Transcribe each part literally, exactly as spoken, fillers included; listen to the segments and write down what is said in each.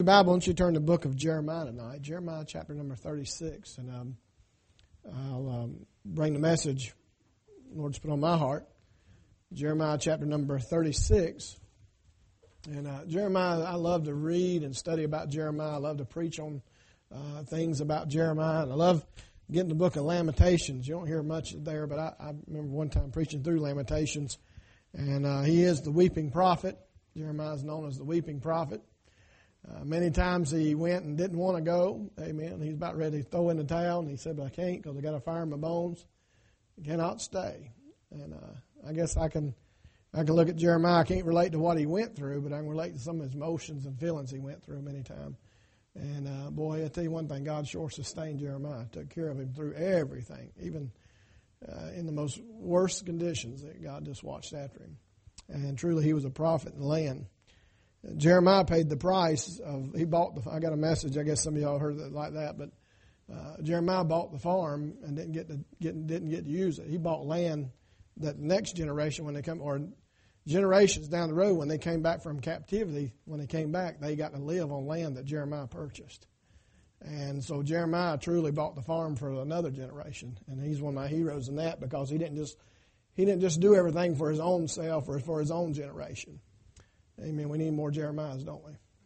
The Bible, why don't you turn to the book of Jeremiah tonight, Jeremiah chapter number thirty-six, and um, I'll um, bring the message the Lord's put on my heart, Jeremiah chapter number thirty-six. And uh, Jeremiah, I love to read and study about Jeremiah. I love to preach on uh, things about Jeremiah, and I love getting the book of Lamentations. You don't hear much there, but I, I remember one time preaching through Lamentations, and uh, he is the weeping prophet. Jeremiah is known as the weeping prophet. Uh, many times he went and didn't want to go. Amen. He's about ready to throw in the towel, and he said, but I can't because I got a fire in my bones. I cannot stay. And uh, I guess I can I can look at Jeremiah. I can't relate to what he went through, but I can relate to some of his emotions and feelings he went through many times. And uh, boy, I'll tell you one thing, God sure sustained Jeremiah, took care of him through everything, even uh, in the most worst conditions that God just watched after him. And truly he was a prophet in the land. Jeremiah paid the price of, he bought the, I got a message, I guess some of y'all heard it like that, but uh, Jeremiah bought the farm and didn't get to get, didn't get to use it. He bought land that the next generation, when they come, or generations down the road, when they came back from captivity, when they came back, they got to live on land that Jeremiah purchased. And so Jeremiah truly bought the farm for another generation, and he's one of my heroes in that because he didn't just, he didn't just do everything for his own self or for his own generation. Amen. We need more Jeremiahs, don't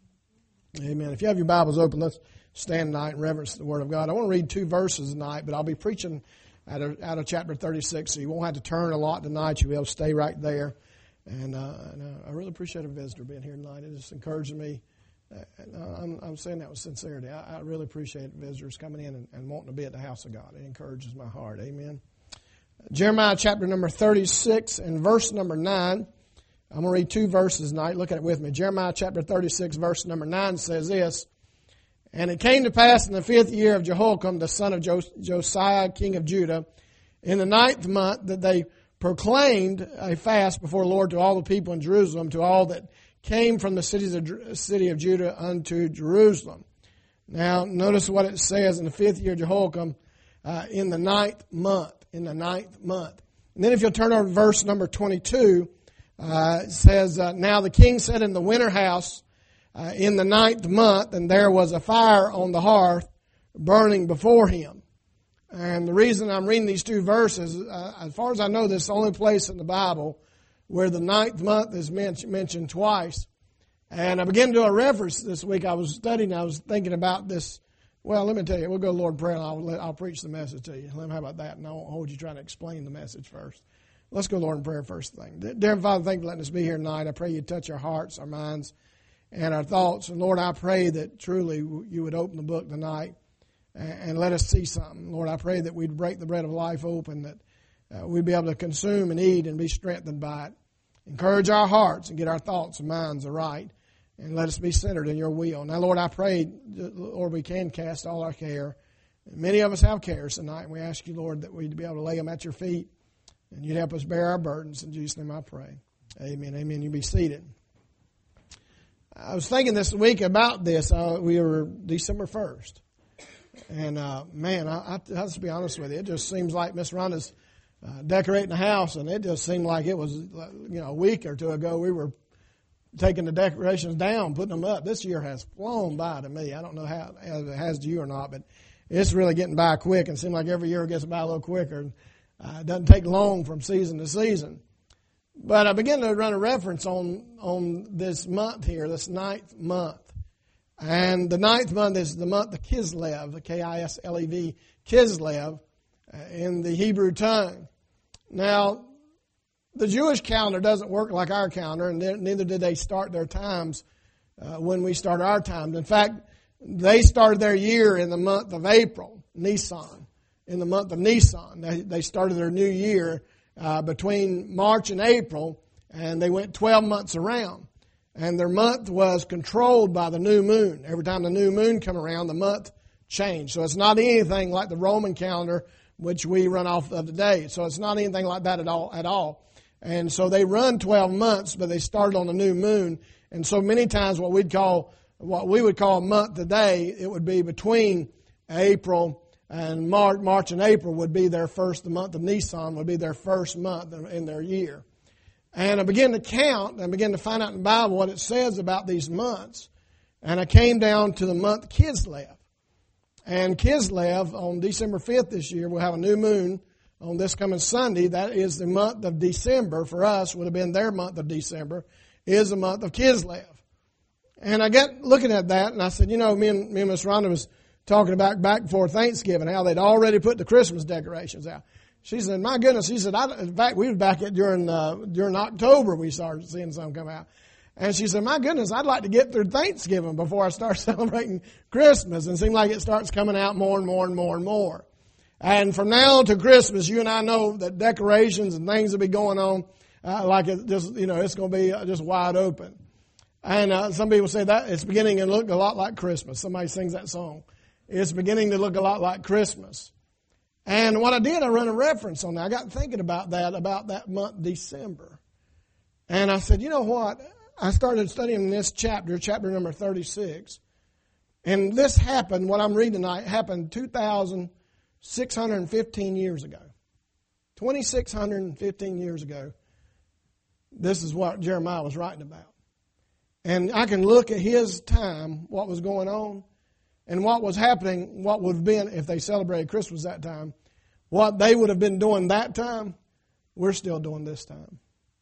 we? Amen. If you have your Bibles open, let's stand tonight and reverence the Word of God. I want to read two verses tonight, but I'll be preaching out of, out of chapter thirty-six, so you won't have to turn a lot tonight. You'll be able to stay right there. And, uh, and uh, I really appreciate a visitor being here tonight. It just encourages me. Uh, and, uh, I'm, I'm saying that with sincerity. I, I really appreciate visitors coming in and, and wanting to be at the house of God. It encourages my heart. Amen. Jeremiah chapter number thirty-six and verse number nine. I'm going to read two verses tonight. Look at it with me. Jeremiah chapter thirty-six, verse number nine says this, and it came to pass in the fifth year of Jehoiakim, the son of Josiah, king of Judah, in the ninth month, that they proclaimed a fast before the Lord to all the people in Jerusalem, to all that came from the cities of, city of Judah unto Jerusalem. Now, notice what it says in the fifth year of Jehoiakim, uh, in the ninth month, in the ninth month. And then if you'll turn over to verse number twenty-two, Uh, it says, uh, now the king sat in the winter house uh, in the ninth month, and there was a fire on the hearth burning before him. And the reason I'm reading these two verses, uh, as far as I know, this is the only place in the Bible where the ninth month is men- mentioned twice. And I began to do a reference this week. I was studying, I was thinking about this. Well, let me tell you, we'll go to Lord in prayer, and I'll, let, I'll preach the message to you. How about that? And I won't hold you trying to explain the message first. Let's go, Lord, in prayer first thing. Dear Father, thank you for letting us be here tonight. I pray you touch our hearts, our minds, and our thoughts. And Lord, I pray that truly you would open the book tonight and let us see something. Lord, I pray that we'd break the bread of life open, that uh, we'd be able to consume and eat and be strengthened by it. Encourage our hearts and get our thoughts and minds aright, and let us be centered in your will. Now, Lord, I pray, Lord, we can cast all our care. Many of us have cares tonight, and we ask you, Lord, that we'd be able to lay them at your feet. And you'd help us bear our burdens. In Jesus' name I pray. Amen. Amen. You be seated. I was thinking this week about this. Uh, we were December first. And, uh, man, I, I have to be honest with you. It just seems like Miss Rhonda's uh, decorating the house, and it just seemed like it was, you know, a week or two ago we were taking the decorations down, putting them up. This year has flown by to me. I don't know how it has to you or not, but it's really getting by quick, and it seems like every year it gets by a little quicker. Uh, it doesn't take long from season to season. But I began to run a reference on, on this month here, this ninth month. And the ninth month is the month of Kislev, the K I S L E V, Kislev, uh, in the Hebrew tongue. Now, the Jewish calendar doesn't work like our calendar, and neither did they start their times uh, when we started our times. In fact, they started their year in the month of April, Nisan. In the month of Nisan. They, they started their new year uh, between March and April, and they went twelve months around. And their month was controlled by the new moon. Every time the new moon come around, the month changed. So it's not anything like the Roman calendar, which we run off of today. So it's not anything like that at all. At all. And so they run twelve months, but they started on the new moon. And so many times what we'd call, what we would call a month today, it would be between April and March, March and April would be their first, the month of Nisan would be their first month in their year. And I began to count and began to find out in the Bible what it says about these months. And I came down to the month Kislev. And Kislev, on December fifth this year, we'll have a new moon on this coming Sunday. That is the month of December. For us, would have been their month of December, is the month of Kislev. And I got looking at that, and I said, you know, me and, me and Miss Rhonda was talking about back before Thanksgiving, how they'd already put the Christmas decorations out. She said, my goodness, she said, I, in fact, we were back at during, uh, during October, we started seeing some come out. And she said, my goodness, I'd like to get through Thanksgiving before I start celebrating Christmas. And it seemed like it starts coming out more and more and more and more. And from now to Christmas, you and I know that decorations and things will be going on, uh, like it just, you know, it's going to be just wide open. And, uh, some people say that it's beginning to look a lot like Christmas. Somebody sings that song. It's beginning to look a lot like Christmas. And what I did, I run a reference on that. I got thinking about that, about that month, December. And I said, you know what? I started studying this chapter, chapter number thirty-six. And this happened, what I'm reading tonight, happened two thousand six hundred fifteen years ago. two thousand six hundred fifteen years ago. This is what Jeremiah was writing about. And I can look at his time, what was going on, and what was happening, what would have been if they celebrated Christmas that time. What they would have been doing that time, we're still doing this time.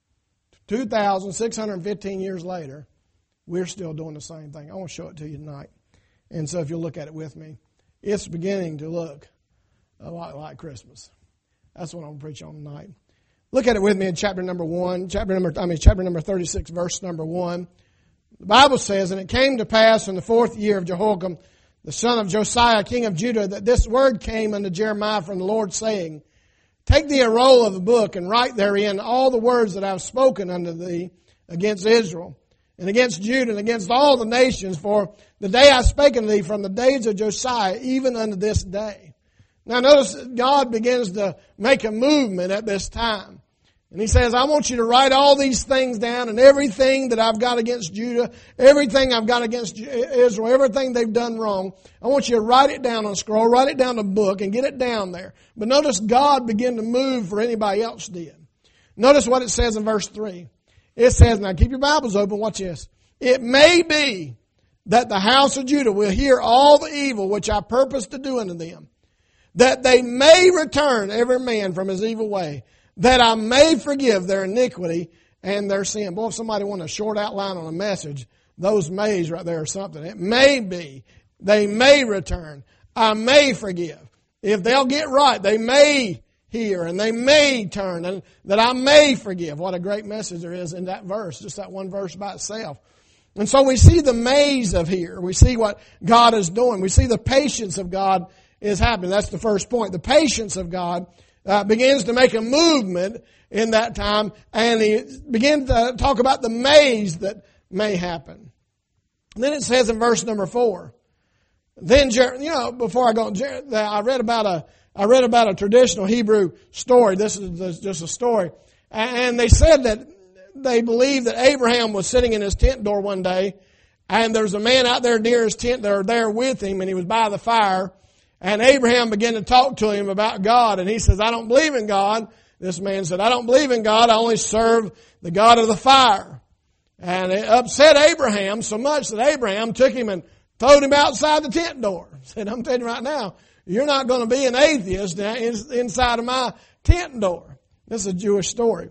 two thousand six hundred fifteen years later, we're still doing the same thing. I want to show it to you tonight. And so if you'll look at it with me, it's beginning to look a lot like Christmas. That's what I'm going to preach on tonight. Look at it with me in chapter number one, chapter number, I mean, chapter number thirty-six, verse number one. The Bible says, and it came to pass in the fourth year of Jehoiakim, the son of Josiah, king of Judah, that this word came unto Jeremiah from the Lord, saying, take thee a roll of the book, and write therein all the words that I have spoken unto thee against Israel, and against Judah, and against all the nations, for the day I spake unto thee from the days of Josiah, even unto this day. Now notice God begins to make a movement at this time. And He says, I want you to write all these things down, and everything that I've got against Judah, everything I've got against Israel, everything they've done wrong, I want you to write it down on a scroll, write it down in a book, and get it down there. But notice God began to move for anybody else did. Notice what it says in verse three. It says, now keep your Bibles open, watch this. It may be that the house of Judah will hear all the evil which I purpose to do unto them, that they may return every man from his evil way, that I may forgive their iniquity and their sin. Boy, if somebody wanted a short outline on a message, those mays right there are something. It may be. They may return. I may forgive. If they'll get right, they may hear and they may turn, and that I may forgive. What a great message there is in that verse, just that one verse by itself. And so we see the maze of here. We see what God is doing. We see the patience of God is happening. That's the first point. The patience of God Uh, begins to make a movement in that time, and he begins to talk about the maze that may happen. And then it says in verse number four, then, you know, before I go, I read about a, I read about a traditional Hebrew story. This is just a story. And they said that they believed that Abraham was sitting in his tent door one day, and there was a man out there near his tent, they were there with him, and he was by the fire. And Abraham began to talk to him about God. And he says, I don't believe in God. This man said, I don't believe in God. I only serve the God of the fire. And it upset Abraham so much that Abraham took him and throwed him outside the tent door. He said, I'm telling you right now, you're not going to be an atheist inside of my tent door. This is a Jewish story.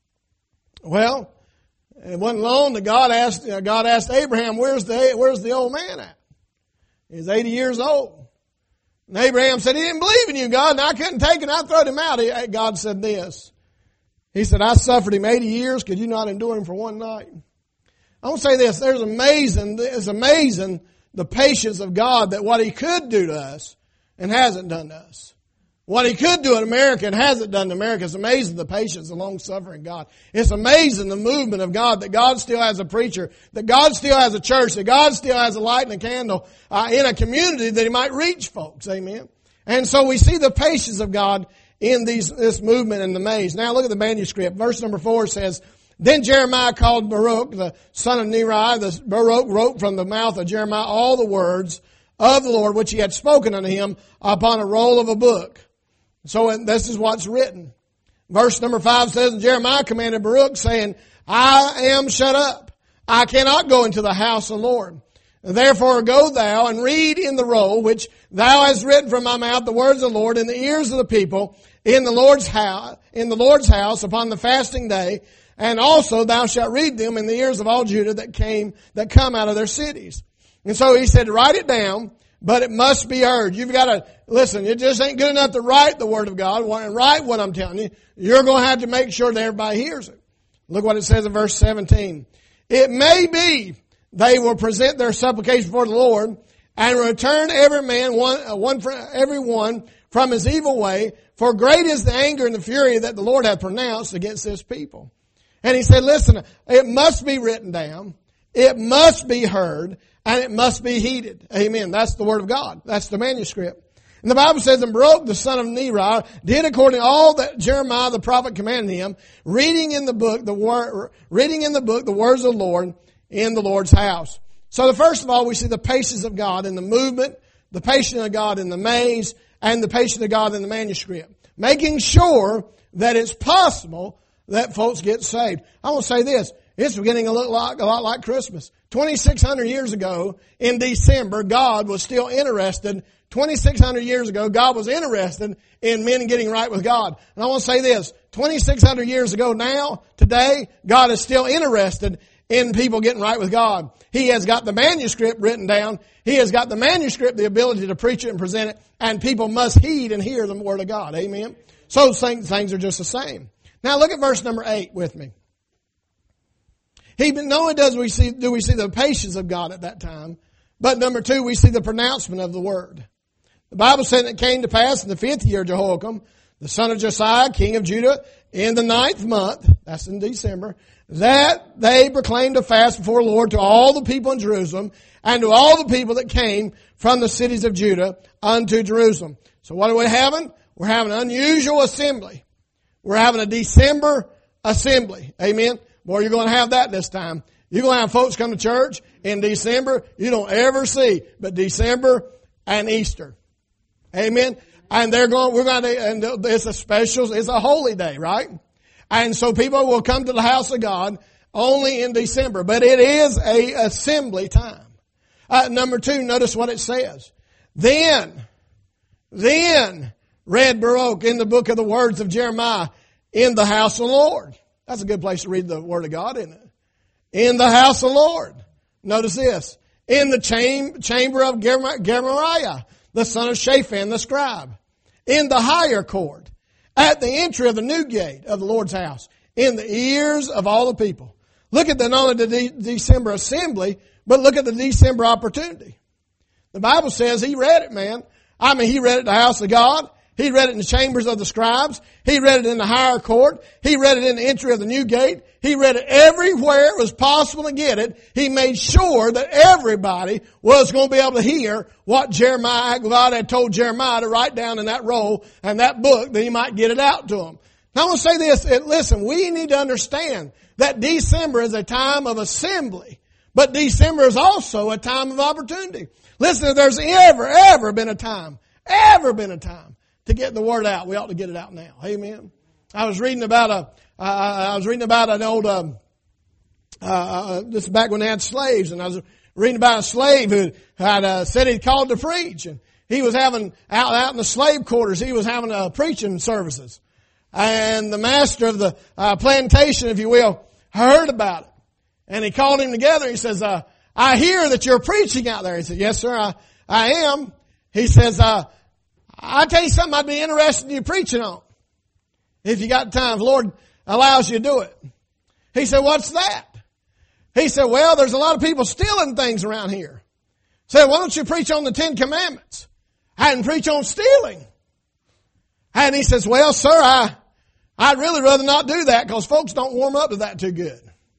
Well, it wasn't long that God asked, God asked Abraham, where's the, where's the old man at? He's eighty years old. And Abraham said, he didn't believe in you, God, and I couldn't take it, and I throwed him out. God said this. He said, I suffered him eighty years. Could you not endure him for one night? I want to say this. There's amazing, it's amazing the patience of God, that what He could do to us and hasn't done to us. What He could do in America and hasn't done to America. It's amazing the patience, the long-suffering God. It's amazing the movement of God, that God still has a preacher, that God still has a church, that God still has a light and a candle uh, in a community that He might reach folks. Amen. And so we see the patience of God in these, this movement in the maze. Now look at the manuscript. Verse number four says, then Jeremiah called Baruch, the son of Neriah. The Baruch wrote from the mouth of Jeremiah all the words of the Lord which He had spoken unto him upon a roll of a book. So this is what's written. Verse number five says, and Jeremiah commanded Baruch, saying, I am shut up. I cannot go into the house of the Lord. Therefore go thou and read in the roll which thou hast written from my mouth the words of the Lord in the ears of the people in the Lord's house, in the Lord's house upon the fasting day. And also thou shalt read them in the ears of all Judah that came, that come out of their cities. And so he said, write it down, but it must be heard. You've got to, listen, it just ain't good enough to write the Word of God, write what I'm telling you. You're going to have to make sure that everybody hears it. Look what it says in verse seventeen. It may be they will present their supplication before the Lord and return every man, one, uh, one, every one from his evil way, for great is the anger and the fury that the Lord hath pronounced against this people. And he said, listen, it must be written down, it must be heard, and it must be heeded. Amen. That's the Word of God. That's the manuscript. And the Bible says, and Baruch the son of Neriah did according to all that Jeremiah the prophet commanded him, reading in the book the word, reading in the book the words of the Lord in the Lord's house. So the first of all, we see the patience of God in the movement, the patience of God in the maze, and the patience of God in the manuscript. Making sure that it's possible that folks get saved. I want to say this. It's beginning to look like, a lot like Christmas. twenty-six hundred years ago in December, God was still interested. twenty-six hundred years ago, God was interested in men getting right with God. And I want to say this. twenty-six hundred years ago now, today, God is still interested in people getting right with God. He has got the manuscript written down. He has got the manuscript, the ability to preach it and present it. And people must heed and hear the Word of God. Amen. So things, things are just the same. Now look at verse number eight with me. He, not only does we see, do we see the patience of God at that time, but number two, we see the pronouncement of the Word. The Bible said it came to pass in the fifth year of Jehoiakim, the son of Josiah, king of Judah, in the ninth month, that's in December, that they proclaimed a fast before the Lord to all the people in Jerusalem and to all the people that came from the cities of Judah unto Jerusalem. So what are we having? We're having an unusual assembly. We're having a December assembly. Amen. Boy, you're going to have that this time. You're going to have folks come to church in December you don't ever see, but December and Easter. Amen. And they're going, we're going to, and it's a special, it's a holy day, right? And so people will come to the house of God only in December, but it is a assembly time. Uh, number two, notice what it says. Then, then read Baruch in the book of the words of Jeremiah in the house of the Lord. That's a good place to read the Word of God, isn't it? In the house of the Lord. Notice this. In the cham- chamber of Gemariah, the son of Shaphan, the scribe. In the higher court. At the entry of the new gate of the Lord's house. In the ears of all the people. Look at the, not only the De- December assembly, but look at the December opportunity. The Bible says he read it, man. I mean, he read it in the house of God. He read it in the chambers of the scribes. He read it in the higher court. He read it in the entry of the new gate. He read it everywhere it was possible to get it. He made sure that everybody was going to be able to hear what Jeremiah, God had told Jeremiah to write down in that roll and that book, that he might get it out to them. Now I want to say this. Listen, we need to understand that December is a time of assembly, but December is also a time of opportunity. Listen, if there's ever, ever been a time, ever been a time to get the word out, we ought to get it out now. Amen. I was reading about a, uh, I was reading about an old, um, uh, this is back when they had slaves, and I was reading about a slave who had uh, said he'd called to preach, and he was having out out in the slave quarters, he was having uh, preaching services, and the master of the uh, plantation, if you will, heard about it, and he called him together. He says, uh, "I hear that you're preaching out there." He said, "Yes, sir, I, I am." He says, uh, I'll tell you something I'd be interested in you preaching on. If you got time, if the Lord allows you to do it. He said, "What's that?" He said, "Well, there's a lot of people stealing things around here." He said, "Why don't you preach on the Ten Commandments and preach on stealing?" And he says, "Well, sir, I, I'd really rather not do that because folks don't warm up to that too good."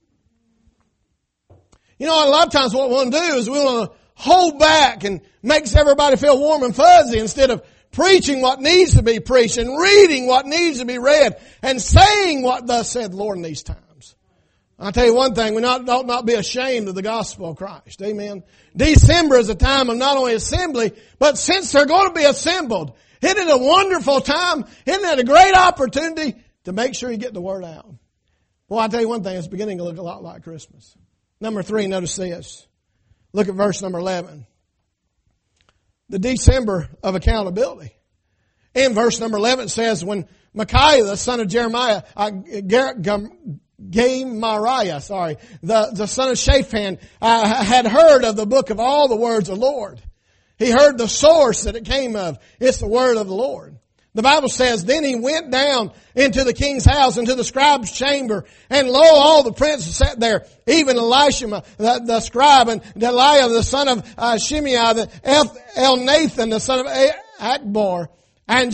You know, a lot of times what we want to do is we want to hold back and makes everybody feel warm and fuzzy instead of preaching what needs to be preached and reading what needs to be read and saying what thus said the Lord in these times. I'll tell you one thing, we not, ought not be ashamed of the gospel of Christ. Amen. December is a time of not only assembly, but since they're going to be assembled, isn't it a wonderful time? Isn't it a great opportunity to make sure you get the word out? Well, I'll tell you one thing, it's beginning to look a lot like Christmas. Number three, notice this. Look at verse number eleven. The December of accountability. In verse number eleven it says, when Micaiah, the son of Jeremiah, uh, Gemariah, sorry, the, the son of Shaphan, uh, had heard of the book of all the words of the Lord. He heard the source that it came of. It's the word of the Lord. The Bible says, then he went down into the king's house, into the scribe's chamber, and lo, all the princes sat there, even Elishama, the, the scribe, and Delaiah, the son of uh, Shimei, the Elnathan, the son of Akbor, and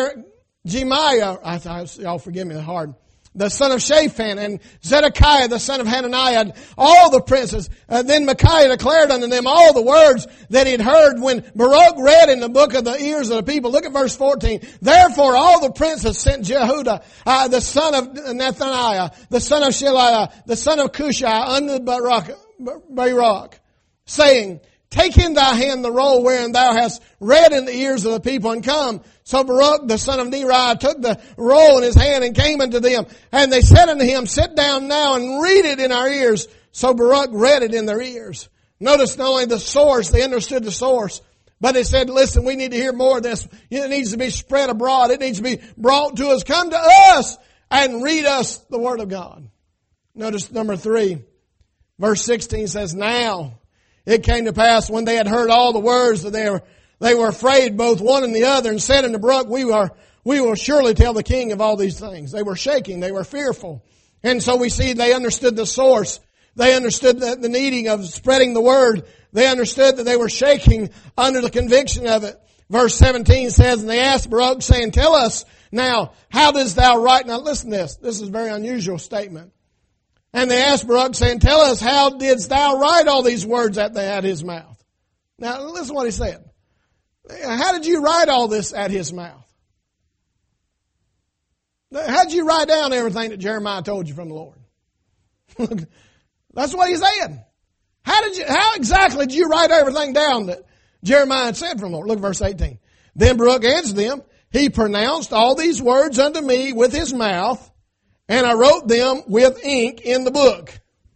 Jemiah, y'all forgive me, it's hard, the son of Shaphan, and Zedekiah, the son of Hananiah, and all the princes. Uh, then Micaiah declared unto them all the words that he had heard when Baruch read in the book of the ears of the people. Look at verse fourteen. Therefore all the princes sent Jehuda, uh, the son of Nethaniah, the son of Sheliah, the son of Cushai, unto Baruch, Baruch, saying, take in thy hand the roll wherein thou hast read in the ears of the people, and come. So Baruch, the son of Neriah, took the roll in his hand and came unto them. And they said unto him, sit down now and read it in our ears. So Baruch read it in their ears. Notice not only the source, they understood the source, but they said, listen, we need to hear more of this. It needs to be spread abroad. It needs to be brought to us. Come to us and read us the word of God. Notice number three, verse sixteen says, now it came to pass when they had heard all the words that they were, they were afraid both one and the other, and said unto Baruch, we are, we will surely tell the king of all these things. They were shaking. They were fearful. And so we see they understood the source. They understood the, the needing of spreading the word. They understood that they were shaking under the conviction of it. Verse seventeen says, and they asked Baruch, saying, tell us now, how dost thou write? Now listen to this. This is a very unusual statement. And they asked Baruch, saying, tell us, how didst thou write all these words at, the, at his mouth? Now listen to what he said. How did you write all this at his mouth? How did you write down everything that Jeremiah told you from the Lord? That's what he said. How did you, how exactly did you write everything down that Jeremiah had said from the Lord? Look at verse eighteen. Then Baruch answered them, he pronounced all these words unto me with his mouth, and I wrote them with ink in the book.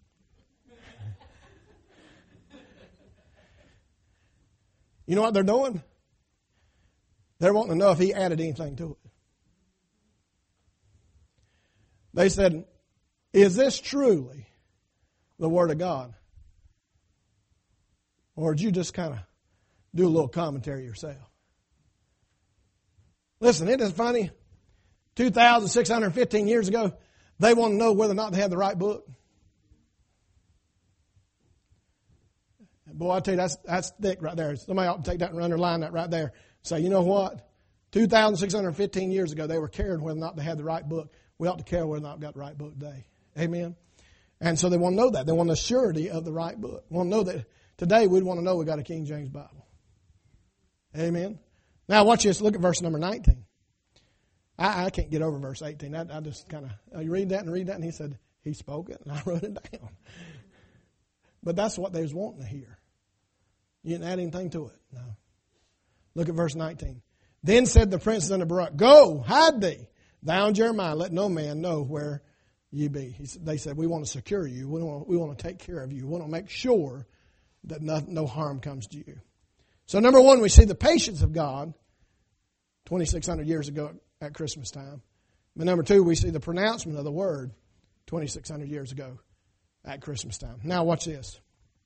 You know what they're doing? They're wanting to know if he added anything to it. They said, is this truly the Word of God? Or did you just kind of do a little commentary yourself? Listen, isn't it funny? two thousand six hundred fifteen years ago, they want to know whether or not they had the right book. Boy, I tell you, that's that's thick right there. Somebody ought to take that and underline that right there. Say, you know what? two thousand six hundred fifteen years ago, they were caring whether or not they had the right book. We ought to care whether or not we've got the right book today. Amen? And so they want to know that. They want the surety of the right book. They want to know that today we'd want to know we got a King James Bible. Amen? Now watch this. Look at verse number nineteen. I, I can't get over verse eighteen. I, I just kind of, you read that and read that, and he said, he spoke it, and I wrote it down. But that's what they was wanting to hear. You didn't add anything to it. No. Look at verse nineteen. Then said the princes unto Baruch, go, hide thee, thou and Jeremiah, let no man know where ye be. He said, they said, we want to secure you. We want, we want to take care of you. We want to make sure that no, no harm comes to you. So number one, we see the patience of God twenty-six hundred years ago at Christmas time. But number two, we see the pronouncement of the word twenty-six hundred years ago at Christmas time. Now watch this.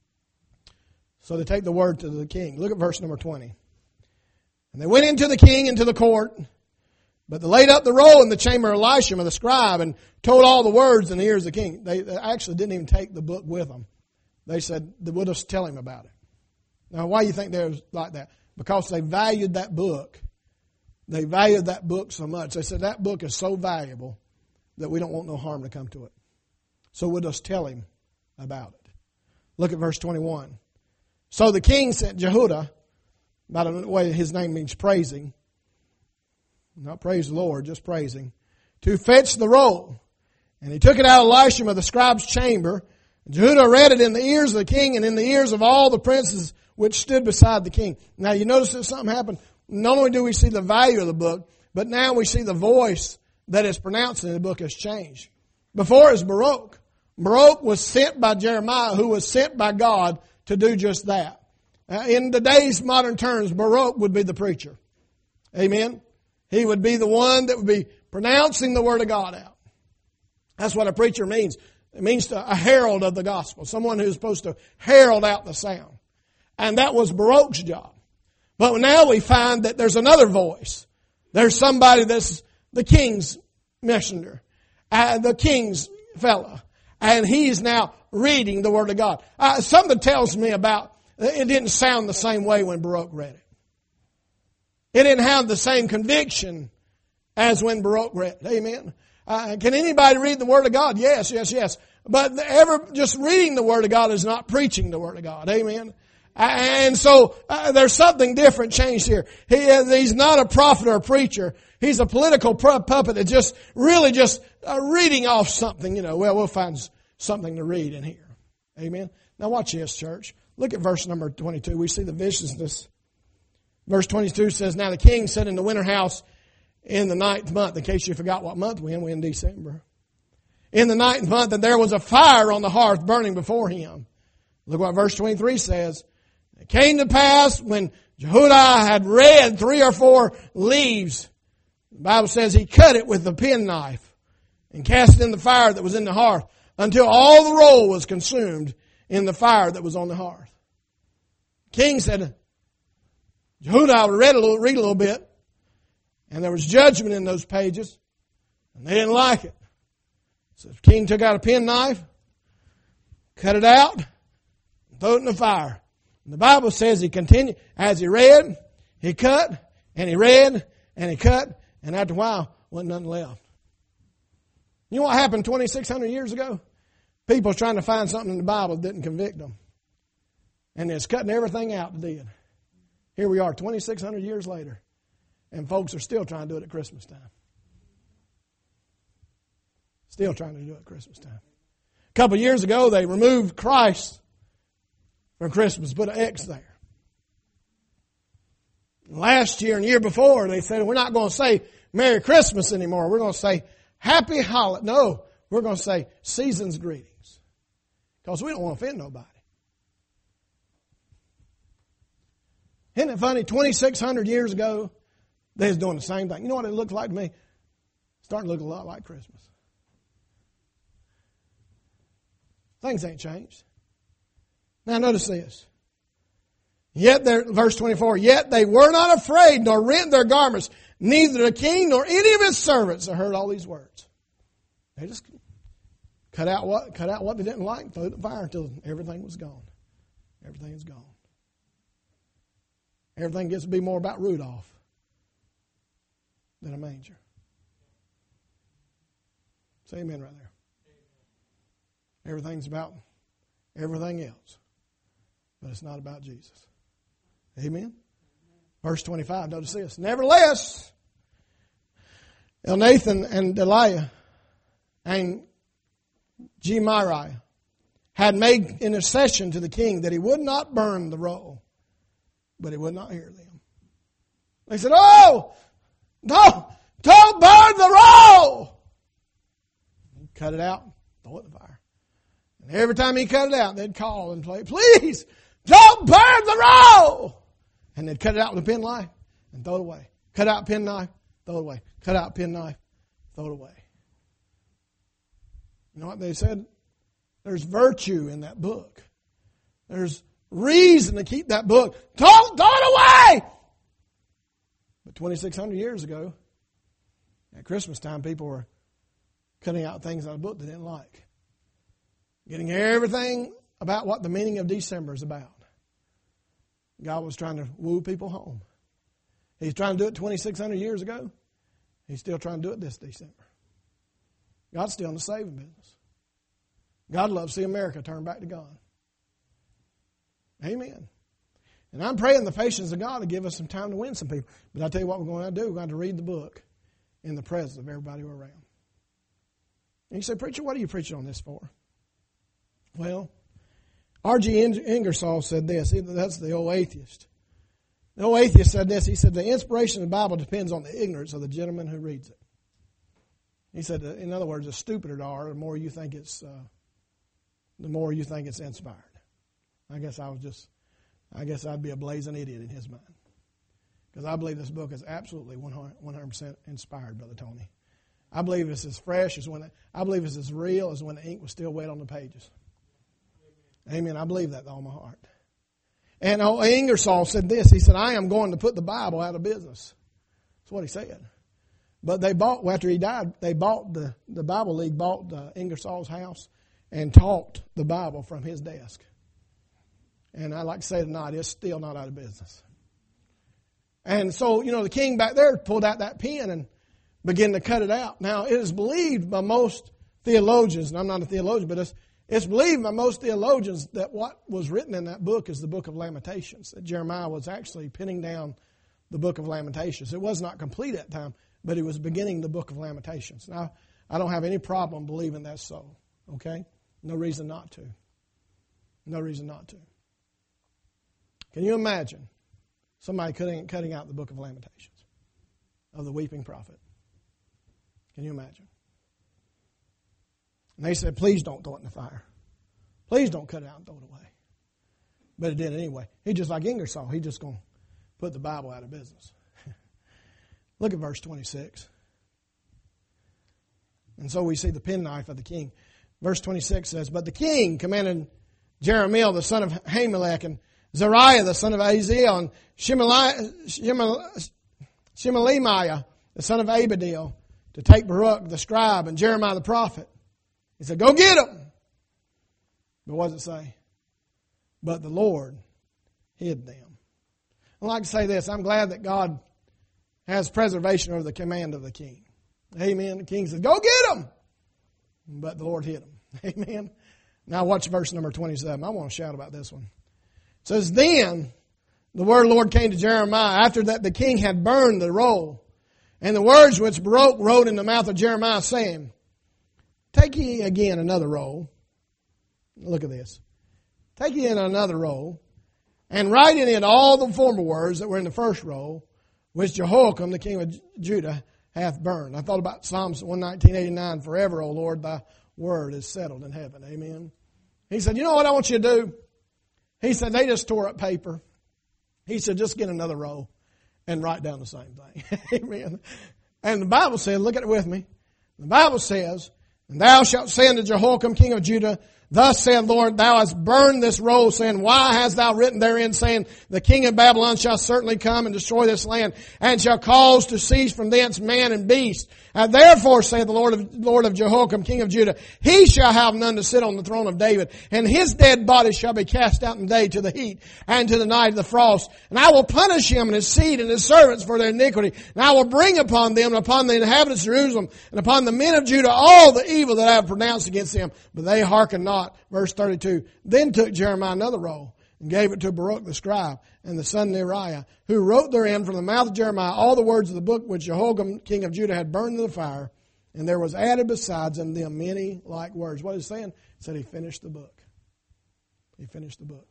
So they take the word to the king. Look at verse number twenty. And they went into the king into the court, but they laid up the roll in the chamber of Elishama the scribe and told all the words in the ears of the king. They, they actually didn't even take the book with them. They said, we'll just tell him about it. Now why do you think they was like that? Because they valued that book. They valued that book so much. They said that book is so valuable that we don't want no harm to come to it. So we'll just tell him about it. Look at verse twenty-one. So the king sent Jehuda, by the way his name means praising, not praise the Lord, just praising, to fetch the roll. And he took it out of Elishama the scribe's chamber. And Jehuda read it in the ears of the king and in the ears of all the princes which stood beside the king. Now you notice that something happened. Not only do we see the value of the book, but now we see the voice that is pronounced in the book has changed. Before it was Baruch. Baruch was sent by Jeremiah, who was sent by God to do just that. Uh, in today's modern terms, Baruch would be the preacher. Amen? He would be the one that would be pronouncing the Word of God out. That's what a preacher means. It means to, a herald of the gospel. Someone who's supposed to herald out the sound. And that was Baruch's job. But now we find that there's another voice. There's somebody that's the king's messenger. Uh, the king's fellow. And he's now reading the Word of God. Uh, something tells me about, it didn't sound the same way when Baruch read it. It didn't have the same conviction as when Baruch read it. Amen. Uh, can anybody read the Word of God? Yes, yes, yes. But ever just reading the Word of God is not preaching the Word of God. Amen. And so uh, there's something different changed here. He, he's not a prophet or a preacher. He's a political puppet that's just really just uh, reading off something. You know, well, we'll find something to read in here. Amen. Now watch this, church. Look at verse number twenty-two. We see the viciousness. Verse twenty-two says, "Now the king sat in the winter house in the ninth month." In case you forgot what month we're in, we're in December. "In the ninth month, and there was a fire on the hearth burning before him." Look what verse twenty-three says. "It came to pass when Jehudah had read three or four leaves," the Bible says he cut it with a penknife and cast it in the fire that was in the hearth until all the roll was consumed in the fire that was on the hearth. The king said, Jehudah read a little, read a little bit, and there was judgment in those pages, and they didn't like it. So the king took out a penknife, cut it out, and threw it in the fire. And the Bible says he continued, as he read, he cut, and he read, and he cut, and after a while, wasn't nothing left. You know what happened twenty-six hundred years ago? People trying to find something in the Bible that didn't convict them. And it's cutting everything out that did. Here we are twenty-six hundred years later, and folks are still trying to do it at Christmas time. Still trying to do it at Christmas time. A couple of years ago, they removed Christ from Christmas, put an X there. Last year and the year before, they said, we're not going to say Merry Christmas anymore. We're going to say Happy Holiday. No, we're going to say Season's Greetings. Because we don't want to offend nobody. Isn't it funny? twenty-six hundred years ago, they was doing the same thing. You know what it looked like to me? It's starting to look a lot like Christmas. Things ain't changed. Now notice this. Yet there, verse twenty-four, "Yet they were not afraid, nor rent their garments, neither the king nor any of his servants." I heard all these words. They just cut out what cut out what they didn't like, threw it in the fire until everything was gone. Everything is gone. Everything gets to be more about Rudolph than a manger. Say amen right there. Everything's about everything else. But it's not about Jesus. Amen? Verse twenty-five, notice this. "Nevertheless, Elnathan and Deliah and Gemariah had made intercession to the king that he would not burn the roll, but he would not hear them. They said, oh, don't, don't burn the roll. He cut it out, throw it in the fire. And every time he cut it out, they'd call and play, please, don't burn the roll. And they'd cut it out with a penknife and throw it away. Cut out penknife, throw it away. Cut out penknife, throw it away. You know what they said? There's virtue in that book. There's reason to keep that book. Don't throw it away! But twenty-six hundred years ago, at Christmas time, people were cutting out things out of the book they didn't like. Getting everything about what the meaning of December is about. God was trying to woo people home. He's trying to do it twenty-six hundred years ago. He's still trying to do it this December. God's still in the saving business. God loves to see America turn back to God. Amen. And I'm praying the patience of God to give us some time to win some people. But I'll tell you what we're going to do. We're going to read the book in the presence of everybody who are around. And you say, preacher, what are you preaching on this for? Well, R G Ingersoll said this. That's the old atheist. The old atheist said this. He said, the inspiration of the Bible depends on the ignorance of the gentleman who reads it. He said, in other words, the stupider you are, the more you think it's, uh, the more you think it's inspired. I guess I was just, I guess I'd be a blazing idiot in his mind. Because I believe this book is absolutely one hundred percent inspired, Brother Tony. I believe it's as fresh as when, it, I believe it's as real as when the ink was still wet on the pages. Amen. I believe that with all my heart. And old Ingersoll said this. He said, I am going to put the Bible out of business. That's what he said. But they bought, after he died, they bought, the, the Bible League bought uh, Ingersoll's house and taught the Bible from his desk. And I like to say tonight, it's still not out of business. And so, you know, the king back there pulled out that pen and began to cut it out. Now, it is believed by most theologians, and I'm not a theologian, but it's, it's believed by most theologians that what was written in that book is the book of Lamentations, that Jeremiah was actually pinning down the book of Lamentations. It was not complete at that time, but he was beginning the book of Lamentations. Now, I don't have any problem believing that's so, okay? No reason not to. No reason not to. Can you imagine somebody cutting, cutting out the book of Lamentations of the weeping prophet? Can you imagine? And they said, please don't throw it in the fire. Please don't cut it out and throw it away. But it did anyway. He just like Ingersoll. He just going to put the Bible out of business. Look at verse twenty-six. And so we see the penknife of the king. Verse twenty-six says, but the king commanded Jeremiah the son of Hamelech and Zariah the son of Aziel and Shemalemiah the son of Abedil to take Baruch the scribe and Jeremiah the prophet. He said, go get them. But what does it say? But the Lord hid them. I'd like to say this. I'm glad that God has preservation over the command of the king. Amen. The king said, go get them. But the Lord hid them. Amen. Now watch verse number twenty-seven. I want to shout about this one. It says, then the word of the Lord came to Jeremiah after that the king had burned the roll. And the words which Baruch wrote in the mouth of Jeremiah, saying, take ye again another roll. Look at this. Take ye in another roll, and write in it all the former words that were in the first roll, which Jehoiakim, the king of Judah, hath burned. I thought about Psalms one nineteen eighty-nine, forever, O Lord, thy word is settled in heaven. Amen. He said, you know what I want you to do? He said, they just tore up paper. He said, just get another roll and write down the same thing. Amen. And the Bible says, look at it with me. The Bible says, and thou shalt say unto Jehoiakim, king of Judah, thus saith Lord, thou hast burned this roll, saying, why hast thou written therein, saying, the king of Babylon shall certainly come and destroy this land, and shall cause to cease from thence man and beast. And therefore, saith the Lord of, Lord of Jehoiakim, king of Judah, he shall have none to sit on the throne of David, and his dead body shall be cast out in the day to the heat, and to the night of the frost. And I will punish him and his seed and his servants for their iniquity. And I will bring upon them and upon the inhabitants of Jerusalem and upon the men of Judah all the evil that I have pronounced against them. But they hearken not. Verse thirty-two. Then took Jeremiah another roll and gave it to Baruch the scribe and the son Neriah, who wrote therein from the mouth of Jeremiah all the words of the book which Jehoiakim, king of Judah, had burned in the fire. And there was added besides unto them many like words. What is he saying? He said he finished the book. He finished the book.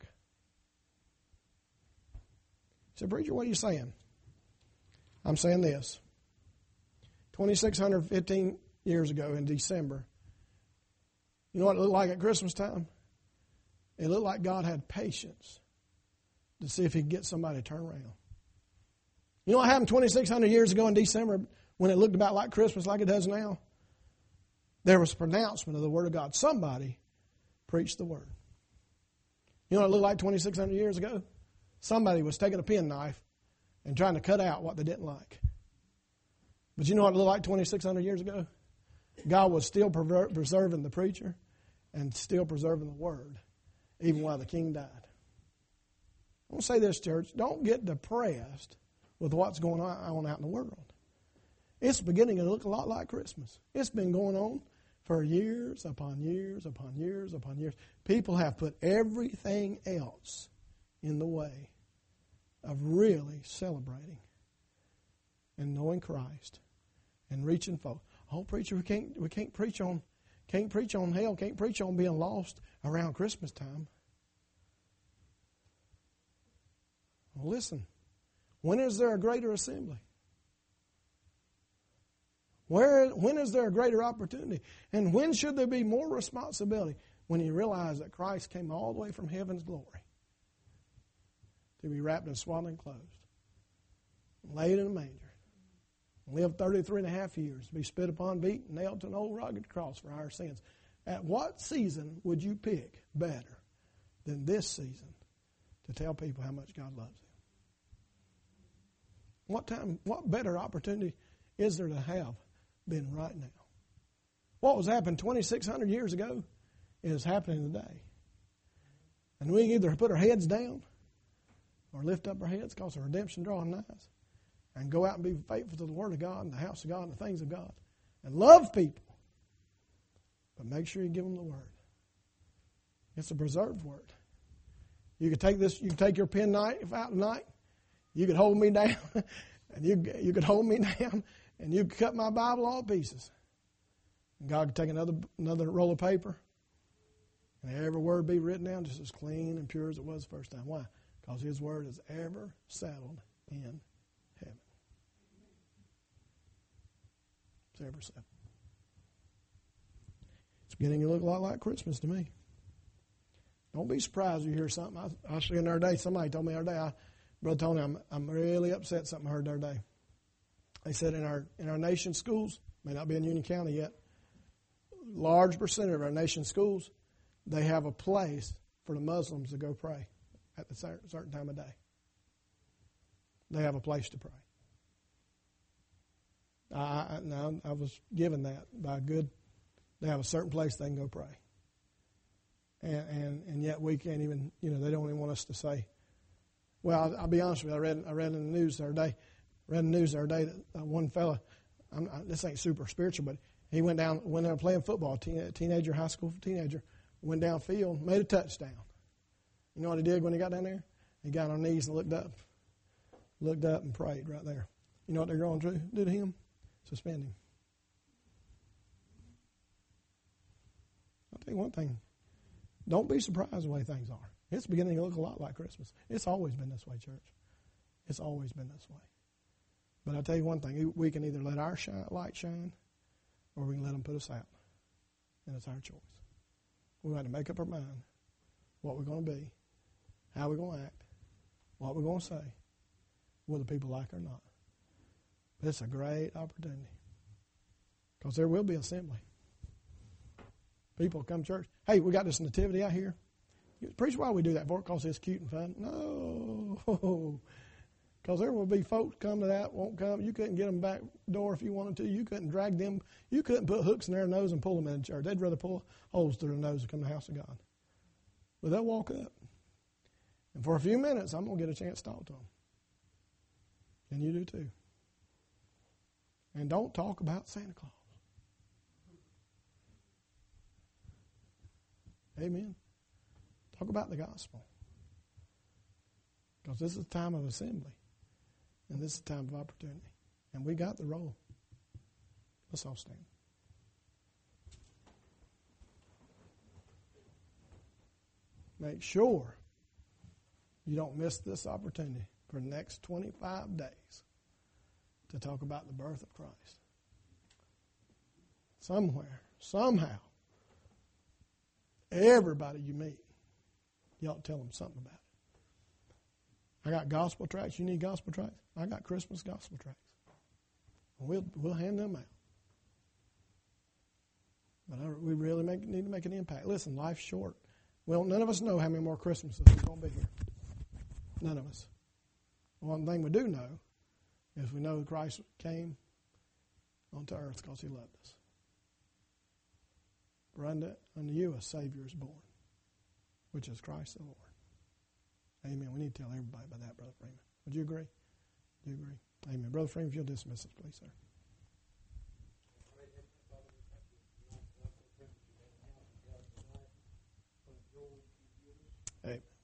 He said, preacher, what are you saying? I'm saying this. twenty-six fifteen years ago in December, you know what it looked like at Christmas time? It looked like God had patience to see if he could get somebody to turn around. You know what happened twenty-six hundred years ago in December when it looked about like Christmas like it does now? There was a pronouncement of the Word of God. Somebody preached the Word. You know what it looked like twenty-six hundred years ago? Somebody was taking a penknife and trying to cut out what they didn't like. But you know what it looked like twenty-six hundred years ago? God was still preserving the preacher and still preserving the Word, even while the king died. I want to say this, church. Don't get depressed with what's going on out in the world. It's beginning to look a lot like Christmas. It's been going on for years upon years upon years upon years. People have put everything else in the way of really celebrating and knowing Christ and reaching folk. Oh, preacher, we can't we can't preach on can't preach on hell, can't preach on being lost around Christmas time. Well, listen, when is there a greater assembly? Where, when is there a greater opportunity? And when should there be more responsibility? When you realize that Christ came all the way from heaven's glory to be wrapped in swaddling clothes, laid in a manger, lived thirty-three and a half years, to be spit upon, beaten, nailed to an old rugged cross for our sins. At what season would you pick better than this season to tell people how much God loves them? What time, what better opportunity is there to have than right now? What was happening twenty-six hundred years ago is happening today. And we can either put our heads down or lift up our heads because of redemption drawing nigh and go out and be faithful to the Word of God and the house of God and the things of God and love people. But make sure you give them the Word. It's a preserved Word. You could take this, you could take your pen knife out tonight. You could hold me down, and you you could hold me down, and you could cut my Bible all to pieces. And God could take another another roll of paper, and every word be written down just as clean and pure as it was the first time. Why? Because His Word is ever settled in heaven. It's ever settled. It's beginning to look a lot like Christmas to me. Don't be surprised if you hear something. I, I was saying the other day, somebody told me the other day, I, Brother Tony, I'm, I'm really upset something I heard the other day. They said in our in our nation's schools, may not be in Union County yet, large percentage of our nation's schools, they have a place for the Muslims to go pray at a certain time of day. They have a place to pray. I, I, now, I was given that by a good, they have a certain place they can go pray. And, and and yet we can't even, you know, they don't even want us to say. Well, I'll, I'll be honest with you. I read I read in the news the other day. Read in the news the other day that uh, one fella, I'm, I, this ain't super spiritual, but he went down, went down playing football. Teen, teenager, high school teenager, went downfield, made a touchdown. You know what he did when he got down there? He got on his knees and looked up, looked up and prayed right there. You know what they're going to do to him? Suspend him. I'll tell you one thing. Don't be surprised the way things are. It's beginning to look a lot like Christmas. It's always been this way, church. It's always been this way. But I'll tell you one thing. We can either let our shine, light shine or we can let them put us out. And it's our choice. We've got to make up our mind what we're going to be, how we're going to act, what we're going to say, whether people like it or not. But it's a great opportunity because there will be assembly. People come to church. Hey, we got this nativity out here. Preacher, why we do that for? Because it's cute and fun? No. Because there will be folks come to that, won't come. You couldn't get them back door if you wanted to. You couldn't drag them. You couldn't put hooks in their nose and pull them in church. They'd rather pull holes through their nose to come to the house of God. But they'll walk up. And for a few minutes, I'm going to get a chance to talk to them. And you do too. And don't talk about Santa Claus. Amen. Talk about the gospel. Because this is a time of assembly. And this is a time of opportunity. And we got the role. Let's all stand. Make sure you don't miss this opportunity for the next twenty-five days to talk about the birth of Christ. Somewhere, somehow, everybody you meet, you ought to tell them something about it. I got gospel tracts. You need gospel tracts? I got Christmas gospel tracts. We'll we'll hand them out. But I, we really make, need to make an impact. Listen, life's short. Well, none of us know how many more Christmases we're going to be here. None of us. One thing we do know is we know Christ came onto earth because He loved us. For unto, unto you a Savior is born, which is Christ the Lord. Amen. We need to tell everybody about that, Brother Freeman. Would you agree? Do you agree? Amen. Brother Freeman, if you'll dismiss us, please, sir. Amen.